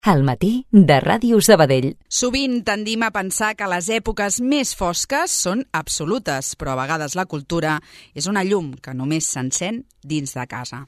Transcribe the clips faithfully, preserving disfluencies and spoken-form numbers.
Al matí de Ràdio Sabadell. Sovint tendim a pensar que les èpoques més fosques són absolutes, però a vegades la cultura és una llum que només s'encén dins de casa.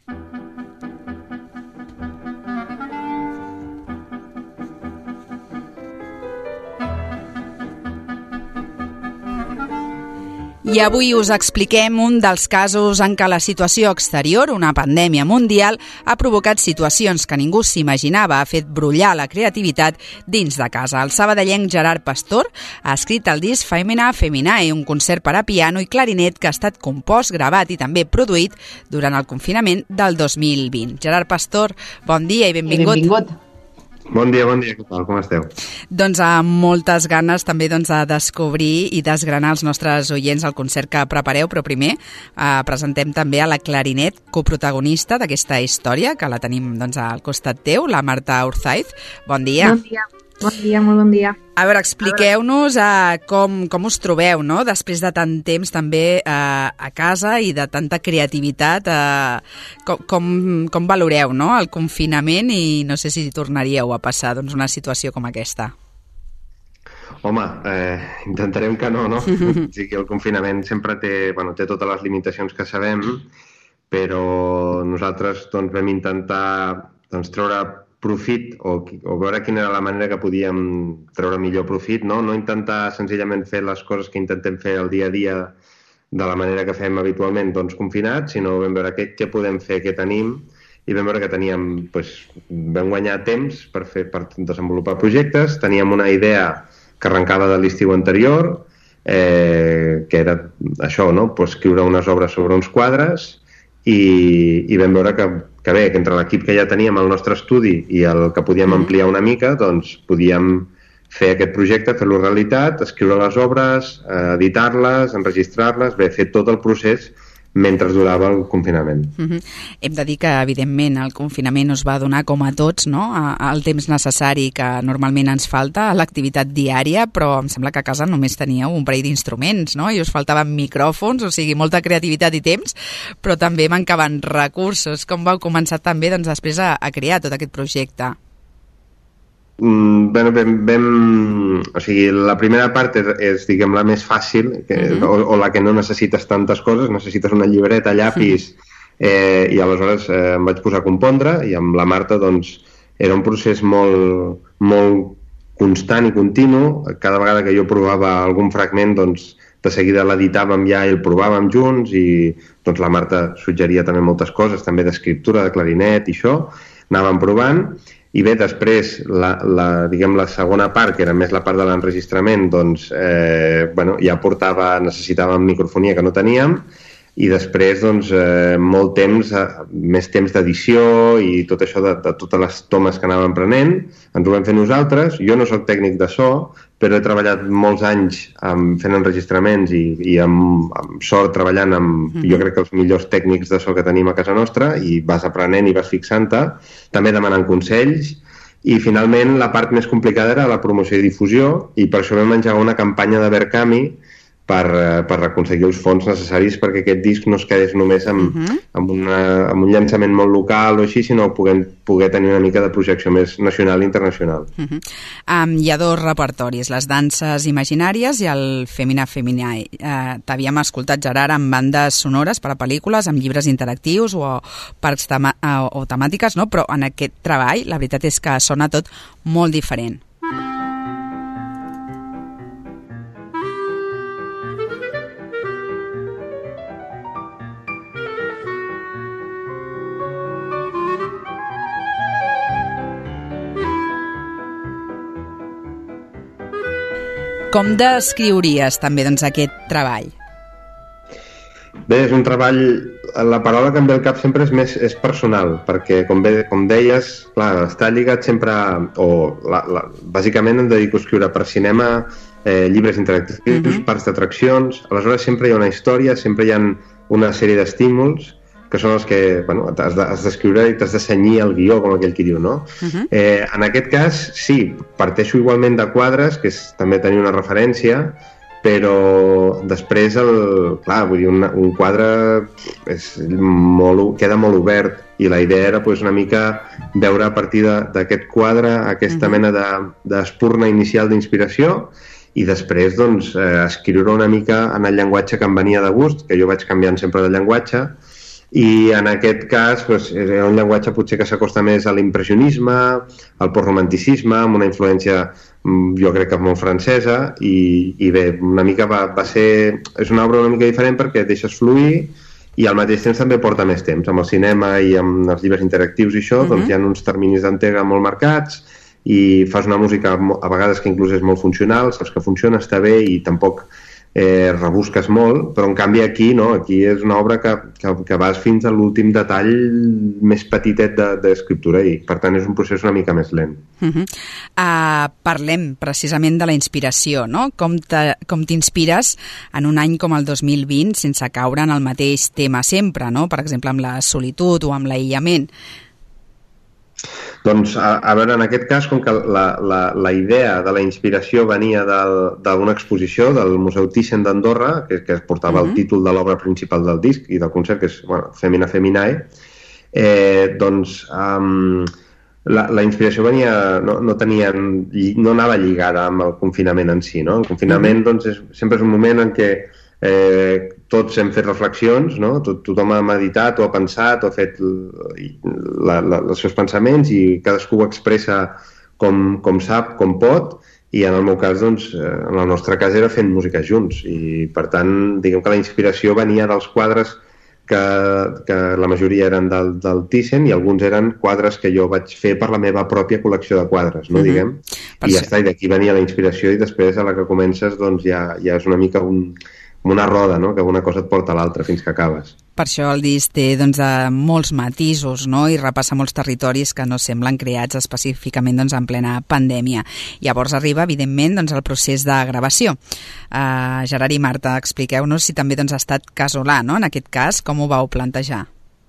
I avui us expliquem un dels casos en què la situació exterior, una pandèmia mundial, ha provocat situacions que ningú s'imaginava, ha fet brollar la creativitat dins de casa. El sabadellenc Gerard Pastor ha escrit el disc Femina Feminae, un concert per a piano i clarinet que ha estat compost, gravat i també produït durant el confinament del dos mil vint. Gerard Pastor, bon dia i benvingut. Benvingut. Bon dia, bon dia, què tal, com esteu? Doncs amb moltes ganes també doncs, de descobrir i desgranar els nostres oients el concert que prepareu, però primer eh, presentem també a la clarinet coprotagonista d'aquesta història, que la tenim doncs, al costat teu, la Marta Urzaiz. Bon dia. Bon dia, bon dia, molt bon dia. A veure, expliqueu-nos eh, com, com us trobeu, no?, després de tant temps també eh, a casa i de tanta creativitat, eh, com, com, com valoreu, no?, el confinament, i no sé si tornaríeu a passar doncs, una situació com aquesta. Home, eh, intentarem que no, no? O sigui, el confinament sempre té, bueno, té totes les limitacions que sabem, però nosaltres doncs, vam intentar doncs, treure profit o, o veure quina era la manera que podíem treure millor profit, no? No intentar senzillament fer les coses que intentem fer el dia a dia de la manera que fem habitualment, doncs confinats, sinó vam veure què, què podem fer, què tenim, i vam veure que teníem, doncs, vam guanyar temps per, fer, per desenvolupar projectes, teníem una idea que arrencava de l'estiu anterior, eh, que era això, no? Pues, escriure unes obres sobre uns quadres, i, i vam veure que, que bé, que entre l'equip que ja teníem al nostre estudi i el que podíem ampliar una mica, doncs podíem fer aquest projecte, fer-lo realitat, escriure les obres, editar-les, enregistrar-les, bé, fer tot el procés mentre durava el confinament. Uh-huh. Hem de dir que, evidentment, el confinament us va donar, com a tots, no?, el temps necessari que normalment ens falta a l'activitat diària, però em sembla que a casa només teníeu un parell d'instruments, no?, i us faltaven micròfons, o sigui, molta creativitat i temps, però també mancaven recursos. Com vau començar també, doncs, després a, a crear tot aquest projecte? Mm, bueno, vam, vam, o sigui, la primera part és, és diguem, la més fàcil, que, uh-huh. o, o la que no necessites tantes coses, necessites una llibreta, llapis, eh, i aleshores eh, em vaig posar a compondre, i amb la Marta, doncs, era un procés molt, molt constant i continu. Cada vegada que jo provava algun fragment, doncs, de seguida l'editàvem ja i el provàvem junts, i doncs, la Marta suggeria també moltes coses, també d'escriptura, de clarinet i això, anàvem provant. I bé, després, la, la, diguem, la segona part, que era més la part de l'enregistrament, doncs, eh, bueno, ja portava, necessitàvem microfonia que no teníem, i després, doncs, eh, molt temps, eh, més temps d'edició i tot això de, de totes les tomes que anàvem prenent, ens ho vam fer nosaltres. Jo no soc tècnic de so, però he treballat molts anys um, fent enregistraments i, i amb, amb sort treballant amb, mm-hmm. jo crec que els millors tècnics de so que tenim a casa nostra, i vas aprenent i vas fixant-te, també demanant consells, i finalment la part més complicada era la promoció i difusió, i per això vam engegar una campanya de Verkami per, per aconseguir els fons necessaris perquè aquest disc no es quedés només amb, uh-huh. amb, una, amb un llançament molt local o així, sinó poder, poder tenir una mica de projecció més nacional i internacional. Uh-huh. Um, hi ha dos repertoris, les danses imaginàries i el Femina Feminae. Uh, T'havíem escoltat, Gerard, amb bandes sonores per a pel·lícules, amb llibres interactius o parcs tema- o temàtiques, no? Però en aquest treball la veritat és que sona tot molt diferent. Com descriuries també doncs, aquest treball? Bé, és un treball, la paraula que em ve al cap sempre és més és personal, perquè com, bé, com deies, clar, està lligat sempre a, o la, la, bàsicament em dedico a escriure per cinema, eh, llibres interactius, uh-huh. parcs d'atraccions, aleshores sempre hi ha una història, sempre hi ha una sèrie d'estímuls que són els que, bueno, has de, has d'escriure i t'has de cenyir el guió, com aquell que diu, no? Uh-huh. Eh, en aquest cas, sí, parteixo igualment de quadres, que és també tenir una referència, però després, el, clar, vull dir, un, un quadre és molt, queda molt obert i la idea era pues, una mica veure a partir d'aquest quadre aquesta uh-huh. mena d'espurna inicial d'inspiració i després doncs, eh, escriure una mica en el llenguatge que em venia de gust, que jo vaig canviant sempre de llenguatge, i en aquest cas doncs, és un llenguatge potser que s'acosta més a l'impressionisme, al postromanticisme, amb una influència jo crec que molt francesa, i, i bé, una mica va, va ser... És una obra una mica diferent perquè et deixes fluir i al mateix temps també porta més temps. Amb el cinema i amb els llibres interactius i això, uh-huh. doncs hi ha uns terminis d'entrega molt marcats i fas una música a vegades que inclús és molt funcional, saps que funciona, està bé i tampoc eh, rebusques molt, però en canvi aquí no, aquí és una obra que, que, que vas fins a l'últim detall més petitet d'escriptura de, i per tant és un procés una mica més lent. Uh-huh. Uh, parlem precisament de la inspiració, no? Com t'inspires en un any com el dos mil vint sense caure en el mateix tema sempre, no? Per exemple amb la solitud o amb l'aïllament. Doncs, a, a veure, en aquest cas, com que la, la, la idea de la inspiració venia d'una exposició del Museu Thyssen d'Andorra, que, que portava uh-huh. el títol de l'obra principal del disc i del concert, que és bueno, Femina Feminae, eh, doncs um, la, la inspiració venia, no, no, tenia, no anava lligada amb el confinament en si. No? El confinament uh-huh. doncs, és, sempre és un moment en què eh, tots hem fet reflexions, no? Tot, tothom ha meditat o ha pensat o ha fet la, la, els seus pensaments i cadascú ho expressa com, com sap, com pot, i en el meu cas, doncs, en el nostre cas era fent música junts i per tant, diguem que la inspiració venia dels quadres que, que la majoria eren del, del Thyssen i alguns eren quadres que jo vaig fer per la meva pròpia col·lecció de quadres, no, uh-huh. diguem, per i ja està, i d'aquí venia la inspiració i després a la que comences doncs ja, ja és una mica un... una roda, no? Que una cosa et porta a l'altra fins que acabes. Per això el disc té doncs, molts matisos, no? I repassa molts territoris que no semblen creats específicament doncs, en plena pandèmia. Llavors arriba, evidentment, doncs, el procés de gravació. Uh, Gerard i Marta, expliqueu-nos si també doncs, ha estat casolà, no? En aquest cas, com ho vau plantejar?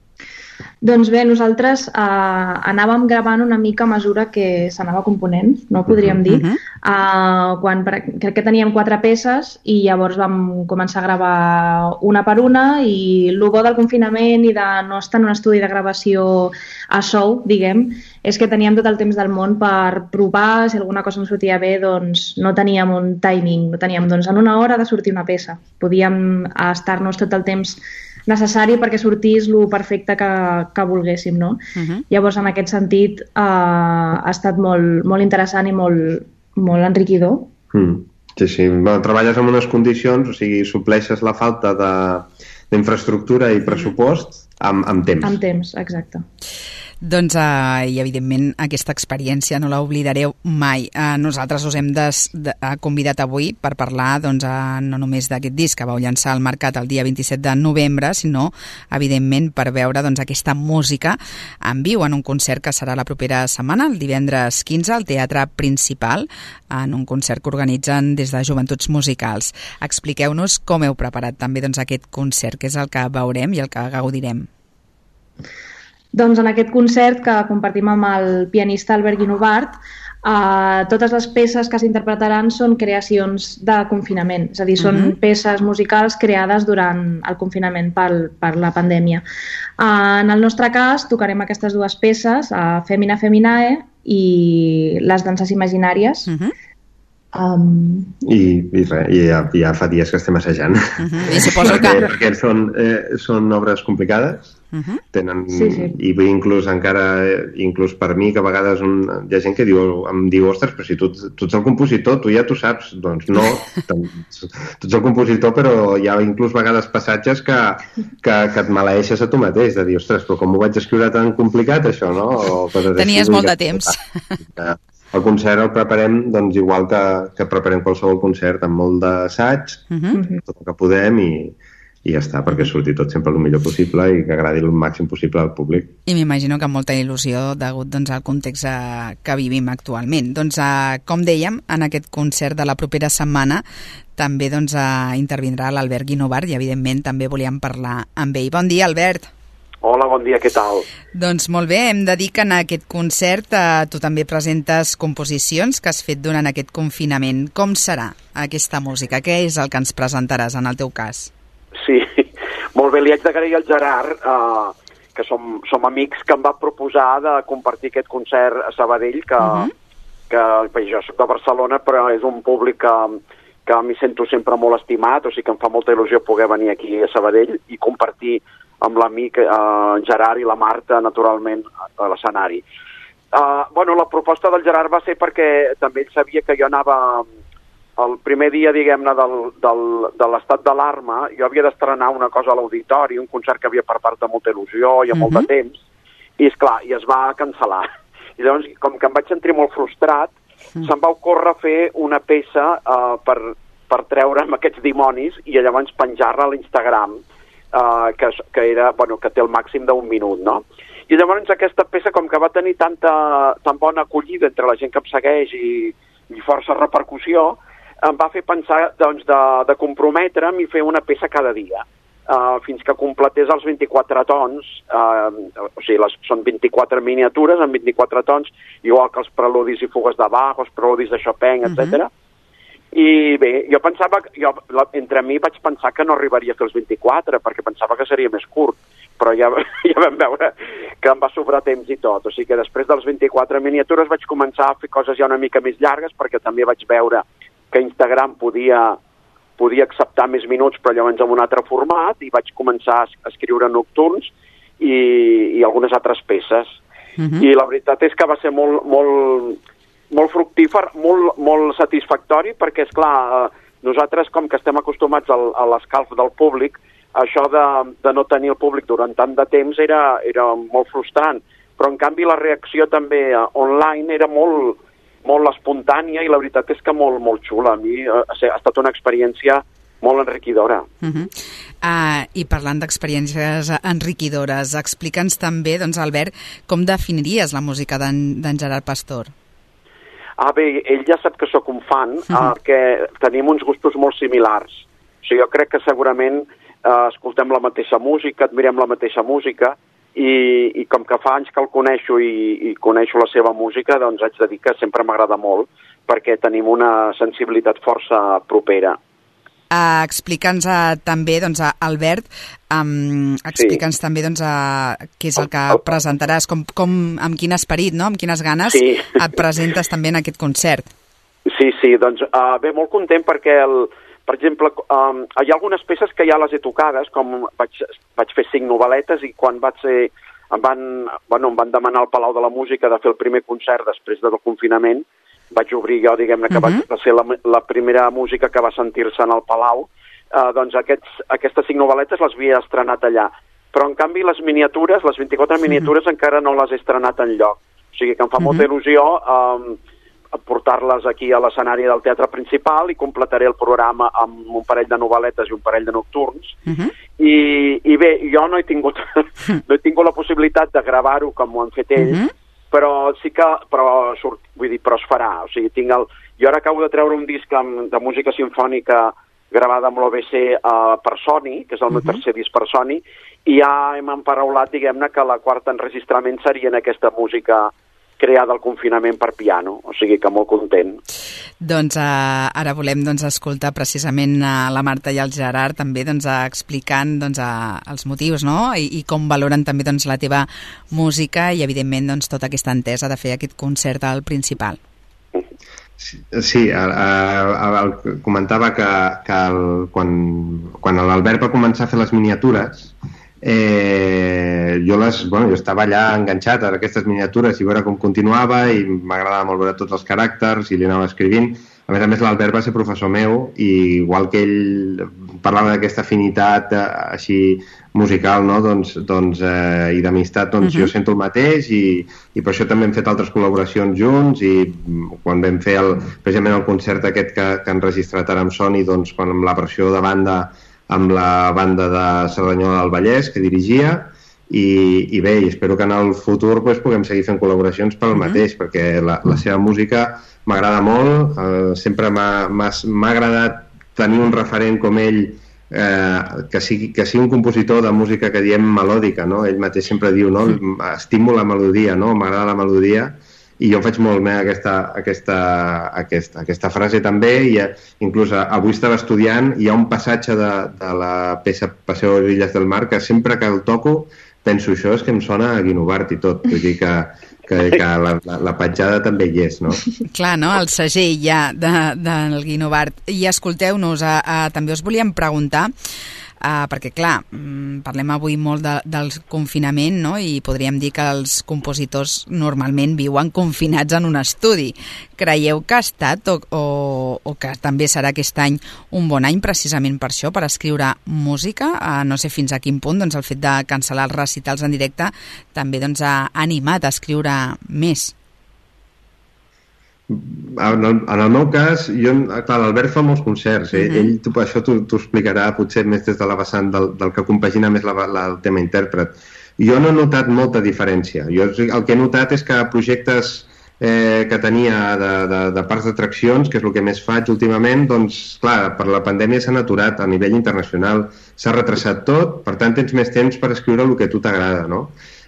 Doncs bé, nosaltres eh, anàvem gravant una mica a mesura que s'anava component, no podríem dir. Uh-huh. eh, quan, crec que teníem quatre peces i llavors vam començar a gravar una per una i el bo del confinament i de no estar en un estudi de gravació a sou, diguem, és que teníem tot el temps del món per provar, si alguna cosa ens sortia bé, doncs no teníem un timing, no teníem, doncs en una hora ha de sortir una peça. Podíem estar-nos tot el temps necessari perquè sortís lo perfecte que, que volguéssim, no? Uh-huh. Llavors, en aquest sentit, eh, ha estat molt, molt interessant i molt, molt enriquidor. Mm. Sí, sí. Bueno, treballes en unes condicions, o sigui, supleixes la falta d'infraestructura i pressupost amb, amb temps. Amb temps, exacte. Doncs, uh, i evidentment, aquesta experiència no l'oblidareu mai. Uh, nosaltres us hem des, de, uh, convidat avui per parlar doncs, uh, no només d'aquest disc que vau llançar al mercat el dia vint-i-set de novembre, sinó, evidentment, per veure doncs, aquesta música en viu en un concert que serà la propera setmana, el divendres quinze, al Teatre Principal, en un concert que organitzen des de Joventuts Musicals. Expliqueu-nos com heu preparat també doncs, aquest concert, que és el que veurem i el que gaudirem. Doncs en aquest concert que compartim amb el pianista Albert Guinovart, eh, totes les peces que s'interpretaran són creacions de confinament, és a dir, són uh-huh. peces musicals creades durant el confinament pel, per la pandèmia. Eh, en el nostre cas tocarem aquestes dues peces, eh, Femina Feminae i Les danses imaginàries. Uh-huh. Um... I, i, res, i ja, ja fa dies que estem assajant. Uh-huh. I suposo que... perquè, perquè són, eh, són obres complicades. Uh-huh. Tenen, sí, sí. I inclús encara inclús per mi que a vegades un, hi ha gent que diu, em diu, ostres, però si tu, tu ets el compositor, tu ja t'ho saps. Doncs no, tu ets el compositor, però hi ha inclús vegades passatges que, que, que et maleeixes a tu mateix, de dir, ostres, però com ho vaig escriure tan complicat això, no? O coses Tenies així, molt de temps. El concert el preparem doncs, igual que, que preparem qualsevol concert, amb molt d'assaig, uh-huh. tot el que podem, i i ja està, perquè surti tot sempre el millor possible i que agradi el màxim possible al públic. I m'imagino que amb molta il·lusió degut doncs, al context eh, que vivim actualment. Doncs, eh, com dèiem, en aquest concert de la propera setmana també doncs, eh, intervindrà l'Albert Guinovart i, evidentment, també volíem parlar amb ell. Bon dia, Albert. Hola, bon dia, què tal? Doncs molt bé, hem de dir que en aquest concert eh, tu també presentes composicions que has fet durant aquest confinament. Com serà aquesta música? Què és el que ens presentaràs en el teu cas? Sí, molt bé, li haig d'agrair al Gerard, eh, que som, som amics, que em va proposar de compartir aquest concert a Sabadell, que, uh-huh. que bé, jo soc de Barcelona, però és un públic que, que m'hi sento sempre molt estimat, o sigui que em fa molta il·lusió poder venir aquí a Sabadell i compartir amb l'amic eh, Gerard i la Marta, naturalment, a l'escenari. Uh, bueno, la proposta del Gerard va ser perquè també ell sabia que jo anava el primer dia, diguem-ne, del, del, de l'estat d'alarma. Jo havia d'estrenar una cosa a l'auditori, un concert que havia per part de molta il·lusió i amb uh-huh. molt de temps, i esclar, i es va cancel·lar. I llavors, com que em vaig sentir molt frustrat, uh-huh. se'm va ocórrer fer una peça uh, per, per treure'm aquests dimonis i llavors penjar-la a l'Instagram, Uh, que, que, era, bueno, que té el màxim d'un minut, no? I llavors aquesta peça, com que va tenir tanta, tan bona acollida entre la gent que em segueix i, i força repercussió, em va fer pensar doncs, de, de comprometre'm i fer una peça cada dia, uh, fins que completés els vint-i-quatre tons, uh, o sigui, les, són vint-i-quatre miniatures en vint-i-quatre tons, igual que els preludis i fugues de Bach, els preludis de Chopin, etcètera. Uh-huh. I bé, jo pensava, jo, la, entre mi vaig pensar que no arribaria a fer els vint-i-quatre, perquè pensava que seria més curt, però ja, ja vam veure que em va sobrar temps i tot. O sigui que després dels vint-i-quatre miniatures vaig començar a fer coses ja una mica més llargues, perquè també vaig veure que Instagram podia, podia acceptar més minuts, però llavors en un altre format, i vaig començar a escriure nocturns i, i algunes altres peces. Uh-huh. I la veritat és que va ser molt... molt molt fructífer, molt, molt satisfactori, perquè, esclar, nosaltres, com que estem acostumats al, a l'escalf del públic, això de, de no tenir el públic durant tant de temps era, era molt frustrant. Però, en canvi, la reacció també online era molt, molt espontània i la veritat és que molt, molt xula. A mi ha, ha estat una experiència molt enriquidora. Uh-huh. Uh, I parlant d'experiències enriquidores, explica'ns també, doncs, Albert, com definiries la música d'en Gerard Pastor? Ah, bé, ell ja sap que sóc un fan, uh-huh. eh, que tenim uns gustos molt similars. O sigui, jo crec que segurament eh, escoltem la mateixa música, admirem la mateixa música, i, i com que fa anys que el coneixo i, i coneixo la seva música, doncs haig de dir que sempre m'agrada molt, perquè tenim una sensibilitat força propera. Uh, explica'ns uh, també, doncs, uh, Albert, um, explica'ns sí. també doncs, uh, què és el que el, el... presentaràs, com, com, amb quin esperit, no? amb quines ganes sí. et presentes també en aquest concert. Sí, sí, doncs uh, bé, molt content perquè, el, per exemple, um, hi ha algunes peces que ja les he tocades, com vaig, vaig fer cinc novel·letes i quan vaig ser, em, van, bueno, em van demanar al Palau de la Música de fer el primer concert després del confinament. Vaig obrir jo, diguem-ne, que uh-huh. va ser la, la primera música que va sentir-se en el Palau, uh, doncs aquests, aquestes cinc novel·letes les havia estrenat allà. Però, en canvi, les miniatures, les vint-i-quatre miniatures, uh-huh. encara no les he estrenat enlloc. O sigui que em fa uh-huh. molta il·lusió um, portar-les aquí a l'escenari del teatre principal i completaré el programa amb un parell de novel·letes i un parell de nocturns. Uh-huh. I, I bé, jo no he tingut, no he tingut la possibilitat de gravar-ho com ho han fet ells, uh-huh. però sí que, però, surt, vull dir, però es farà. O sigui, tinc el, jo ara acabo de treure un disc de música simfònica gravada amb l'O B C uh, per Sony, que és el meu uh-huh. tercer disc per Sony, i ja hem emparaulat, diguem-ne, que la quarta enregistrament seria en aquesta música creada al confinament per piano, o sigui que molt content. Doncs uh, ara volem doncs, escoltar precisament uh, la Marta i el Gerard també doncs, uh, explicant doncs, uh, els motius, no? I, i com valoren també doncs, la teva música i evidentment doncs, tota aquesta entesa de fer aquest concert al Principal. Sí, sí el, el, el, comentava que, que el, quan, quan l'Albert va començar a fer les miniatures, Eh, jo, les, bueno, jo estava allà enganxat a aquestes miniatures i veure com continuava i m'agradava molt veure tots els caràcters i li anava escrivint. A més a més l'Albert va ser professor meu i igual que ell parlava d'aquesta afinitat eh, així musical, no? doncs, doncs, eh, i d'amistat, doncs uh-huh. jo sento el mateix i, i per això també hem fet altres col·laboracions junts i quan vam fer el, precisament el concert aquest que, que han registrat ara amb Sony, doncs quan amb la versió de banda amb la banda de Cerdanyola del Vallès que dirigia i, i bé, i espero que en el futur pues, puguem seguir fent col·laboracions pel uh-huh. mateix, perquè la, la seva música m'agrada molt, eh, sempre m'ha, m'ha, m'ha agradat tenir un referent com ell eh, que, sigui, que sigui un compositor de música que diem melòdica, no? Ell mateix sempre diu, no? Estimo la melodia, no? M'agrada la melodia, i jo faig molt bé aquesta, aquesta, aquesta, aquesta frase també, i inclús avui estava estudiant, hi ha un passatge de, de la peça Paseo de Illes del Mar que sempre que el toco penso, això és que em sona a Guinovart i tot, vull dir que que, que la, la, la petjada també hi és, no? Clar, no? El segell ja de, del Guinovart. I escolteu-nos, a, a, també us volíem preguntar, uh, perquè clar, parlem avui molt de, del confinament, no? I podríem dir que els compositors normalment viuen confinats en un estudi. Creieu que ha estat o, o, o que també serà aquest any un bon any precisament per això, per escriure música? Uh, no sé fins a quin punt doncs, el fet de cancel·lar els recitals en directe també doncs, ha animat a escriure més. En el, en el meu cas, jo, clar, l'Albert fa molts concerts, eh? Uh-huh. Ell, tu, això t'ho explicarà potser més des de la vessant del, del que compagina més la, la, el tema intèrpret. Jo no he notat molta diferència. Jo el que he notat és que projectes eh, que tenia de, de, de parcs d'atraccions, que és el que més faig últimament, doncs, clar, per la pandèmia s'han aturat a nivell internacional, s'ha retrasat tot, per tant tens més temps per escriure el que a tu t'agrada, no?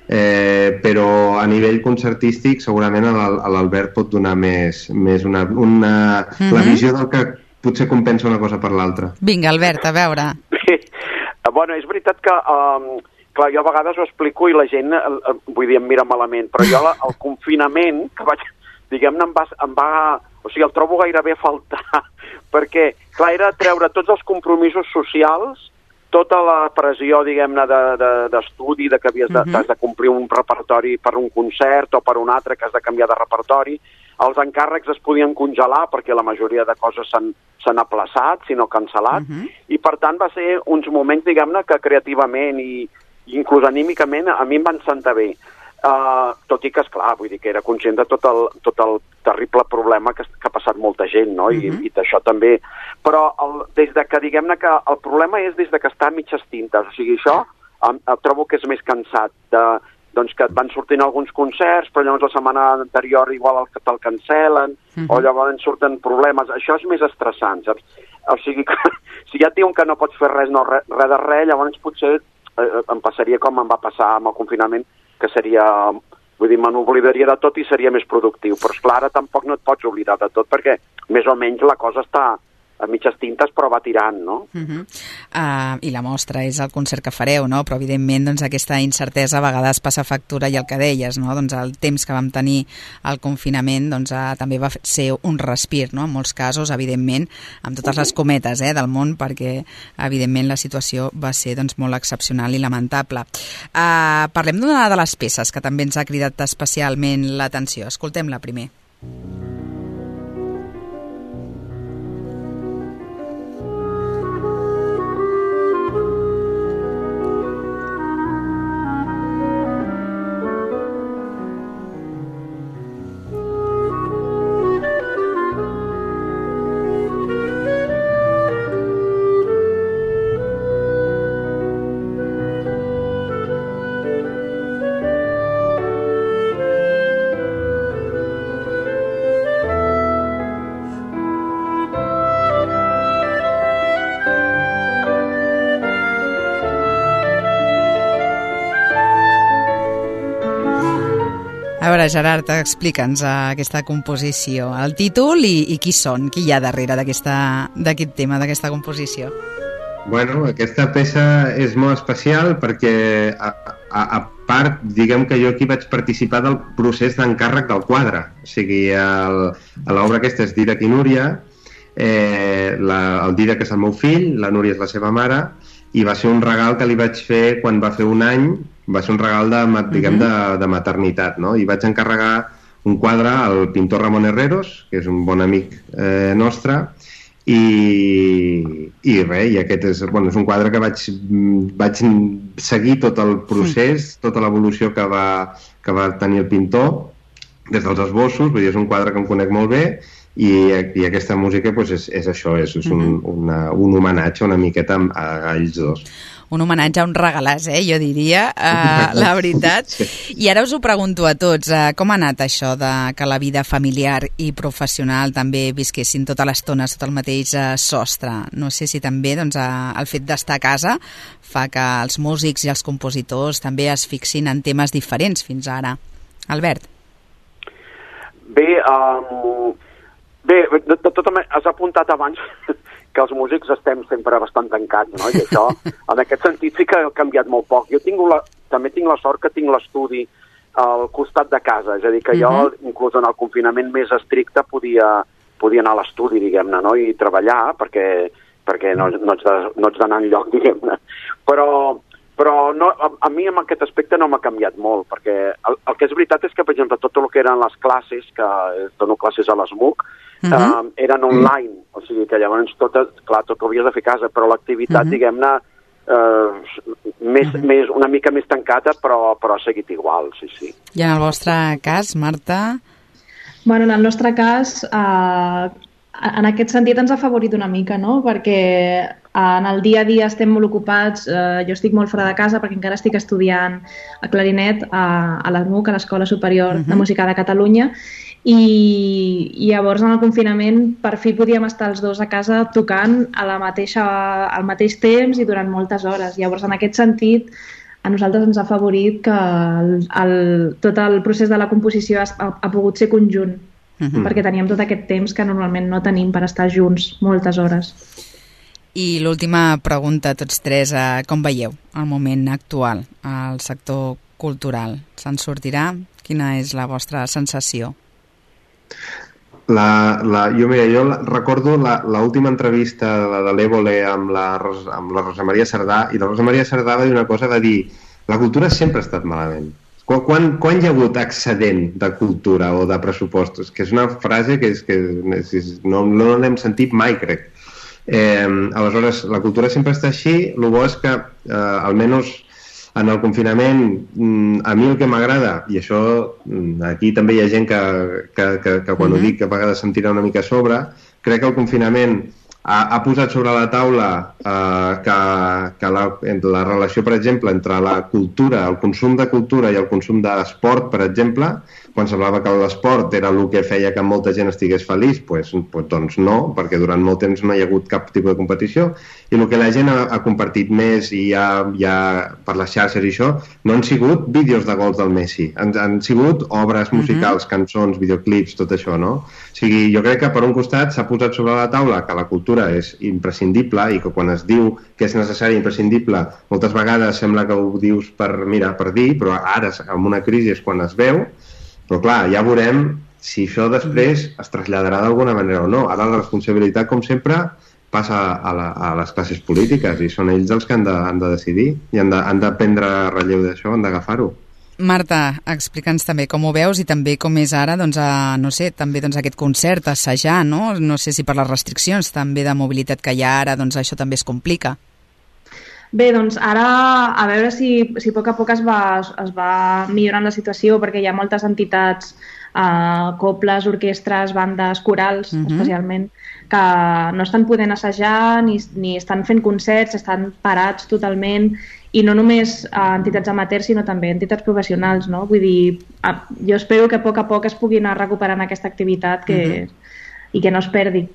Eh, però a nivell concertístic segurament l'Albert pot donar més, més una, una, mm-hmm. la visió del que potser compensa una cosa per l'altra. Vinga, Albert, a veure. Bé, bueno, és veritat que um, clar, jo a vegades ho explico i la gent, uh, vull dir, em mira malament, però jo la, el confinament que vaig, diguem-ne, em va, em va, o sigui, el trobo gairebé a faltar, perquè, clar, era treure tots els compromisos socials, tota la pressió, diguem-ne, d'estudi, de, de, de que havies de, uh-huh. de complir un repertori per un concert o per un altre, que has de canviar de repertori. Els encàrrecs es podien congelar perquè la majoria de coses s'han aplaçat, sinó cancel·lat, uh-huh. i per tant va ser uns moments, diguem-ne, que creativament i, i inclús anímicament a mi em van sentar bé. Uh, tot i que, esclar, vull dir que era conscient de tot el, tot el terrible problema que, que ha passat molta gent, no? I, uh-huh. i d'això també. Però el, des de que, diguem-ne, que el problema és des de que està a mitges tintes. O sigui, això em, em trobo que és més cansat. De, doncs que et van sortint alguns concerts, però llavors la setmana anterior igual el, te'l cancel·len, uh-huh. o llavors surten problemes. Això és més estressant, saps? O sigui, que, si ja et diuen que no pots fer res, no, res, res de res, llavors potser eh, em passaria com em va passar amb el confinament, que seria, vull dir, me n'oblidaria de tot i seria més productiu. Però, esclar, ara tampoc no et pots oblidar de tot, perquè més o menys la cosa està a mitges tintes, però va tirant, no? Uh-huh. Uh, I la mostra és el concert que fareu, no? Però, evidentment, doncs, aquesta incertesa a vegades passa factura, i el que deies, no? Doncs el temps que vam tenir al confinament doncs, uh, també va ser un respir, no? En molts casos, evidentment, amb totes les cometes eh, del món, perquè, evidentment, la situació va ser doncs, molt excepcional i lamentable. Uh, parlem d'una de les peces que també ens ha cridat especialment l'atenció. Escoltem-la primer. A veure, Gerard, explica'ns aquesta composició, el títol i, i qui són, qui hi ha darrere d'aquest tema, d'aquesta composició. Bueno, aquesta peça és molt especial perquè, a, a, a part, diguem que jo aquí vaig participar del procés d'encàrrec del quadre. O sigui, l'obra aquesta és Dídac i Núria, eh, la, el Dídac és el meu fill, la Núria és la seva mare, i va ser un regal que li vaig fer quan va fer un any, va ser un regal de, diguem, de, de maternitat, no? I vaig encarregar un quadre al pintor Ramon Herreros, que és un bon amic eh, nostre, i, i res, i aquest és, bueno, és un quadre que vaig, vaig seguir tot el procés, tota l'evolució que va, que va tenir el pintor, des dels esbossos, vull dir, és un quadre que em conec molt bé, i, i aquesta música pues, és, és això, és, és un, una, un homenatge una miqueta a, a ells dos. Un homenatge a un regalàs, eh, jo diria, uh, la veritat. Sí. I ara us ho pregunto a tots, uh, com ha anat això de que la vida familiar i professional també visquessin tota l'estona sota el mateix uh, sostre? No sé si també doncs, uh, el fet d'estar a casa fa que els músics i els compositors també es fixin en temes diferents fins ara. Albert? Bé, um, bé de, de tota manera, has apuntat abans que els músics estem sempre bastant tancats, no? I això, en aquest sentit, sí que ha canviat molt poc. Jo tinc la, també tinc la sort que tinc l'estudi al costat de casa, és a dir, que jo, uh-huh. inclús en el confinament més estricte, podia, podia anar a l'estudi, diguem-ne, no? I treballar, perquè, perquè no, no ets de, no ets d'anar enlloc, diguem-ne. Però, però no, a, a mi en aquest aspecte no m'ha canviat molt, perquè el, el que és veritat és que, per exemple, tot el que eren les classes, que dono classes a l'ESMUC, Uh-huh. Uh, eren online, o sigui que llavors tot, clar, tot ho havies de fer a casa, però l'activitat, uh-huh. diguem-ne, uh, més, uh-huh. més, una mica més tancada, però, però ha seguit igual, sí, sí. I en el vostre cas, Marta? Bueno, en el nostre cas, uh, en aquest sentit ens ha favorit una mica, no? Perquè en el dia a dia estem molt ocupats, uh, jo estic molt fora de casa perquè encara estic estudiant a clarinet a, a l'ESMUC, a l'Escola Superior uh-huh. de Música de Catalunya, i, i llavors en el confinament per fi podíem estar els dos a casa tocant a la mateixa, al mateix temps i durant moltes hores. Llavors en aquest sentit a nosaltres ens ha favorit que el, el, tot el procés de la composició ha, ha pogut ser conjunt, uh-huh. perquè teníem tot aquest temps que normalment no tenim per estar junts moltes hores. I l'última pregunta a tots tres, eh, com veieu el moment actual al sector cultural? Se'n sortirà? Quina és la vostra sensació? La, la, jo, mira, jo la, recordo l'última entrevista la de l'Évole amb la, amb la Rosa Maria Cerdà, i la Rosa Maria Cerdà va dir una cosa, va dir la cultura sempre ha estat malament. Quan, quan, quan hi ha hagut excedent de cultura o de pressupostos? Que és una frase que, és, que és, no, no l'hem sentit mai, crec. Eh, aleshores, la cultura sempre està així, el bo és que eh, almenys en el confinament, a mi el que m'agrada, i això aquí també hi ha gent que, que, que, que quan uh-huh. ho dic a vegades se'm tira una mica a sobre, crec que el confinament ha, ha posat sobre la taula eh, que, que la, la relació, per exemple, entre la cultura, el consum de cultura i el consum d'esport, per exemple, quan semblava que l'esport era el que feia que molta gent estigués feliç, pues, pues, doncs no, perquè durant molt temps no hi ha hagut cap tipus de competició, i el que la gent ha, ha compartit més i ha, ja per les xarxes i això, no han sigut vídeos de gols del Messi, han, han sigut obres musicals, uh-huh. cançons, videoclips, tot això, no? O sigui, jo crec que per un costat s'ha posat sobre la taula que la cultura és imprescindible i que quan es diu que és necessari i imprescindible, moltes vegades sembla que ho dius per, mira, per dir, però ara, amb una crisi és quan es veu. Però clar, ja veurem si això després es traslladarà d'alguna manera o no. Ara la responsabilitat, com sempre, passa a, la, a les classes polítiques i són ells els que han de, han de decidir i han de, han de prendre relleu d'això, han d'agafar-ho. Marta, explica'ns també com ho veus i també com és ara, doncs, a, no sé, també doncs, aquest concert, assajar, no? No sé si per les restriccions també de mobilitat que hi ha ara, doncs això també es complica. Bé, doncs ara a veure si, si a poc a poc es va, es va millorant la situació, perquè hi ha moltes entitats, eh, cobles, orquestres, bandes, corals, uh-huh. especialment, que no estan podent assajar ni, ni estan fent concerts, estan parats totalment, i no només eh, entitats amateurs, sinó també entitats professionals, no? Vull dir, eh, jo espero que a poc a poc es pugui anar recuperant aquesta activitat que, uh-huh. i que no es perdi.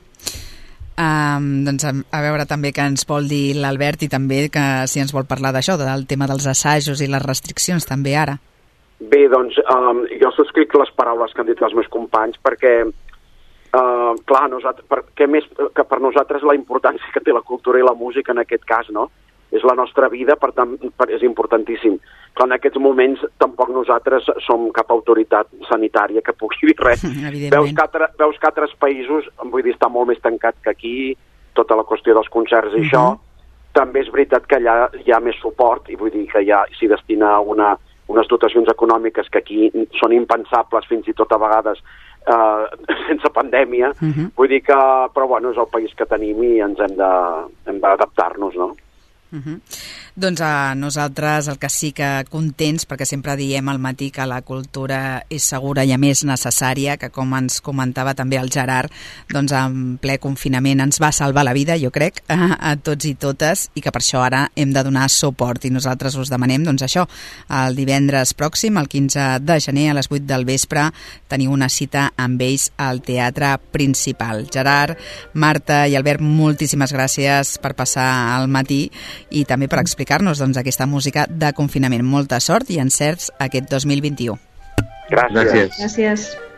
Um, doncs a, a veure també què ens vol dir l'Albert i també que si ens vol parlar d'això, del tema dels assajos i les restriccions també ara. Bé, doncs um, jo subscric les paraules que han dit els meus companys perquè, uh, clar, nosaltres, per, que, més, que per nosaltres la importància que té la cultura i la música en aquest cas, no? És la nostra vida, per tant, per, és importantíssim. Clar, en aquests moments tampoc nosaltres som cap autoritat sanitària que pugui dir res. Veus que, altre, veus que altres països, vull dir, està molt més tancat que aquí, tota la qüestió dels concerts i uh-huh. això. També és veritat que allà hi ha més suport i vull dir que ja s'hi destina una, unes dotacions econòmiques que aquí són impensables fins i tot a vegades eh, sense pandèmia. Uh-huh. Vull dir que, però bueno, és el país que tenim i ens hem de, hem d'adaptar-nos, no? Uh-huh. Doncs a nosaltres el que sí que contents, perquè sempre diem al matí que la cultura és segura i a més necessària, que com ens comentava també el Gerard, doncs en ple confinament ens va salvar la vida, jo crec, a, a tots i totes, i que per això ara hem de donar suport, i nosaltres us demanem doncs això, el divendres pròxim, el quinze de gener a les vuit del vespre, teniu una cita amb ells al Teatre Principal. Gerard, Marta i Albert, moltíssimes gràcies per passar al matí i també per explicar-nos doncs, aquesta música de confinament. Molta sort i encerts aquest dos mil vint-i-u. Gràcies. Gràcies. Gràcies.